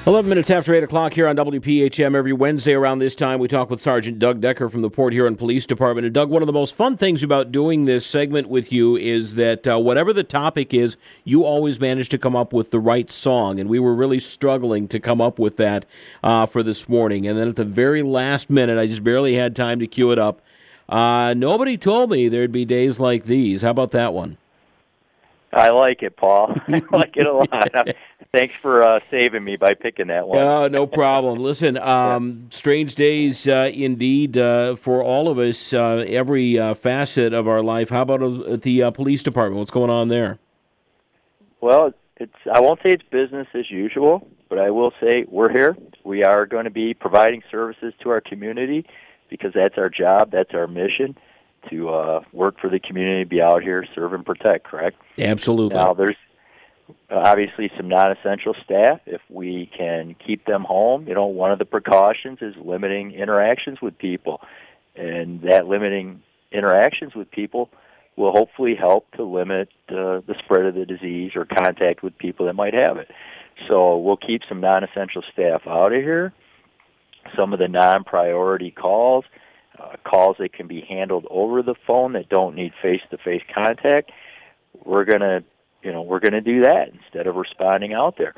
11 minutes after 8 o'clock here on WPHM. Every Wednesday around this time, we talk with Sergeant Doug Decker from the Port Huron Police Department. And Doug, one of the most fun things about doing this segment with you is that whatever the topic is, you always manage to come up with the right song. And we were really struggling to come up with that for this morning. And then at the very last minute, I just barely had time to cue it up. Nobody told me there'd be days like these. How about that one? I like it, Paul. I like it a lot. Thanks for saving me by picking that one. No problem. Listen, strange days indeed for all of us, every facet of our life. How about at the police department? What's going on there? Well, I won't say it's business as usual, but I will say we're here. We are going to be providing services to our community because that's our job, that's our mission, to work for the community, be out here, serve and protect, correct? Absolutely. Now, there's obviously some non-essential staff. If we can keep them home, one of the precautions is limiting interactions with people. And that limiting interactions with people will hopefully help to limit the spread of the disease or contact with people that might have it. So we'll keep some non-essential staff out of here. Some of the non-priority calls that can be handled over the phone that don't need face-to-face contact, we're gonna do that instead of responding out there.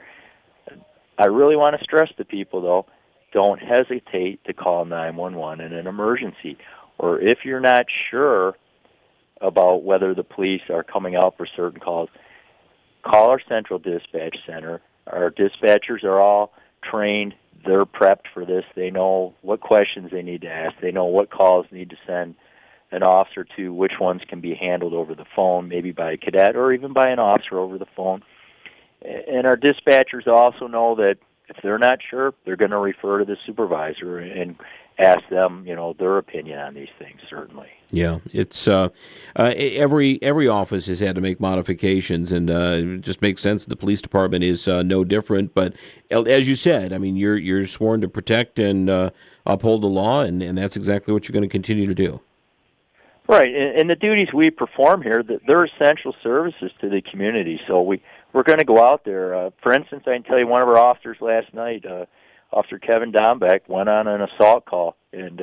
I really want to stress to people, though, don't hesitate to call 911 in an emergency. Or if you're not sure about whether the police are coming out for certain calls, call our central dispatch center. Our dispatchers are all trained. They're prepped for this. They know what questions they need to ask. They know what calls need to send an officer to, which ones can be handled over the phone, maybe by a cadet or even by an officer over the phone. And our dispatchers also know that if they're not sure, they're going to refer to the supervisor and ask them, their opinion on these things, certainly. Yeah, it's every office has had to make modifications, and it just makes sense. The police department is no different. But as you said, I mean, you're sworn to protect and uphold the law, and that's exactly what you're going to continue to do. Right, and the duties we perform here, they're essential services to the community. So we're going to go out there. For instance, I can tell you one of our officers last night, Officer Kevin Dombeck, went on an assault call, and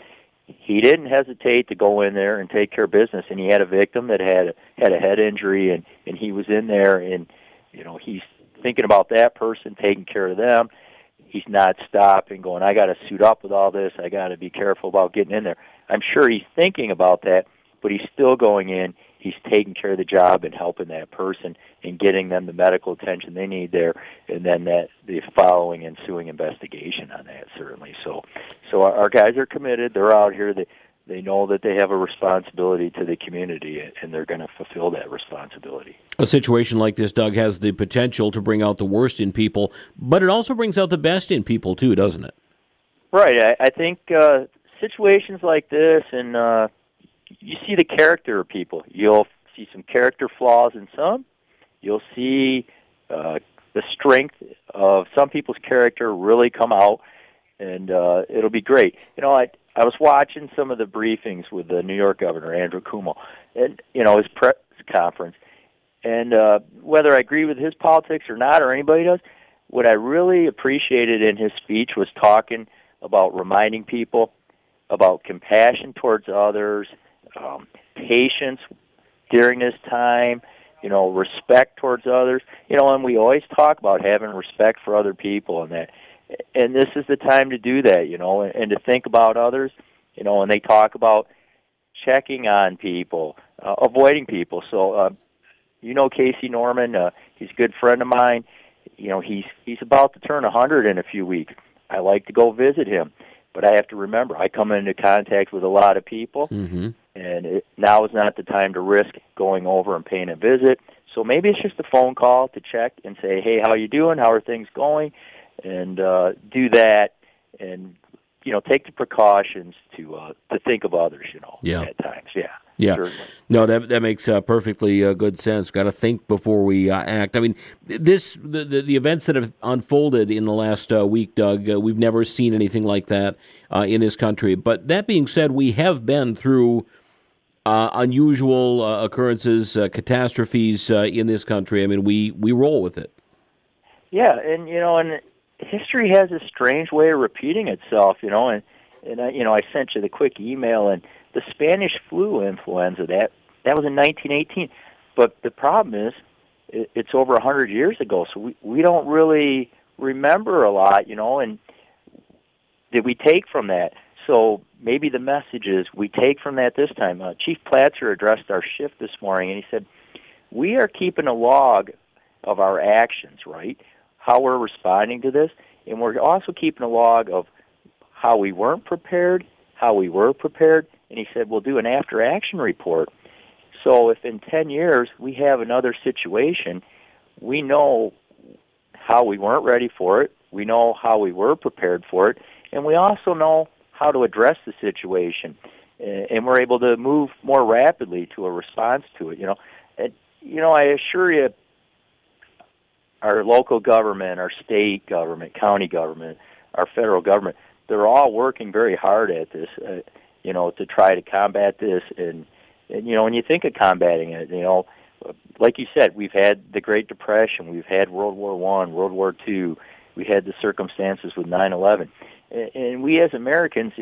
he didn't hesitate to go in there and take care of business. And he had a victim that had a head injury, and he was in there, and he's thinking about that person, taking care of them. He's not stopping, going, I got to suit up with all this. I got to be careful about getting in there. I'm sure he's thinking about that, but he's still going in. He's taking care of the job and helping that person and getting them the medical attention they need there, and then the following ensuing investigation on that, certainly. So our guys are committed. They're out here. They know that they have a responsibility to the community, and they're going to fulfill that responsibility. A situation like this, Doug, has the potential to bring out the worst in people, but it also brings out the best in people, too, doesn't it? Right. I think situations like this, and you see the character of people. You'll see some character flaws in some. You'll see the strength of some people's character really come out, and it'll be great. I was watching some of the briefings with the New York governor, Andrew Cuomo, and his press conference. And whether I agree with his politics or not, or anybody does, what I really appreciated in his speech was talking about reminding people about compassion towards others, patience during this time, respect towards others. And we always talk about having respect for other people and that. And this is the time to do that, and to think about others, and they talk about checking on people, avoiding people. So, Casey Norman, he's a good friend of mine. He's about to turn 100 in a few weeks. I like to go visit him, but I have to remember, I come into contact with a lot of people, and now is not the time to risk going over and paying a visit. So maybe it's just a phone call to check and say, hey, how you doing? How are things going? And do that, and take the precautions to think of others. At times, yeah. Certainly. No, that makes perfectly good sense. Got to think before we act. I mean, the events that have unfolded in the last week, Doug, we've never seen anything like that in this country. But that being said, we have been through unusual occurrences, catastrophes in this country. I mean, we roll with it. Yeah, and history has a strange way of repeating itself, and I sent you the quick email, and the Spanish flu influenza, that was in 1918. But the problem is, it's over 100 years ago, so we don't really remember a lot, and did we take from that? So maybe the message is we take from that this time. Chief Platzer addressed our shift this morning, and he said, we are keeping a log of our actions, right? How we're responding to this, and we're also keeping a log of how we weren't prepared, how we were prepared, and he said we'll do an after-action report. So if in 10 years we have another situation, we know how we weren't ready for it, we know how we were prepared for it, and we also know how to address the situation, and we're able to move more rapidly to a response to it. And, I assure you, our local government, our state government, county government, our federal government, they're all working very hard at this, to try to combat this. And when you think of combating it, like you said, we've had the Great Depression, we've had World War I, World War II, we had the circumstances with 9/11. And we as Americans,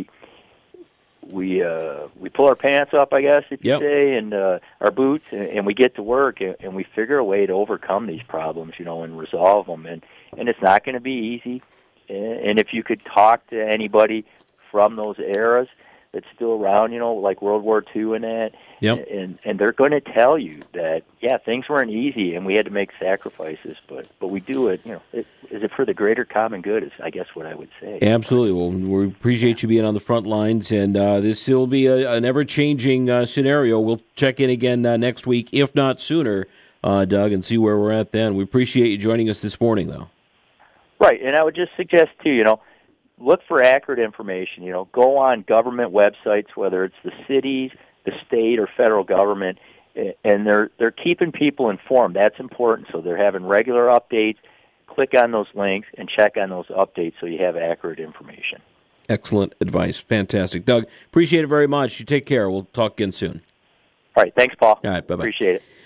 we pull our pants up, I guess, if you say, and our boots, and we get to work, and we figure a way to overcome these problems, and resolve them. And it's not going to be easy. And if you could talk to anybody from those eras that's still around, like World War II and that, and they're going to tell you that, things weren't easy, and we had to make sacrifices, but we do it, is it for the greater common good is, I guess, what I would say. Absolutely. Well, we appreciate you being on the front lines, and this will be an ever-changing scenario. We'll check in again next week, if not sooner, Doug, and see where we're at then. We appreciate you joining us this morning, though. Right, and I would just suggest, too, look for accurate information. Go on government websites, whether it's the cities, the state, or federal government, and they're keeping people informed. That's important. So they're having regular updates. Click on those links and check on those updates so you have accurate information. Excellent advice. Fantastic. Doug, appreciate it very much. You take care. We'll talk again soon. All right. Thanks, Paul. All right. Bye-bye. Appreciate it.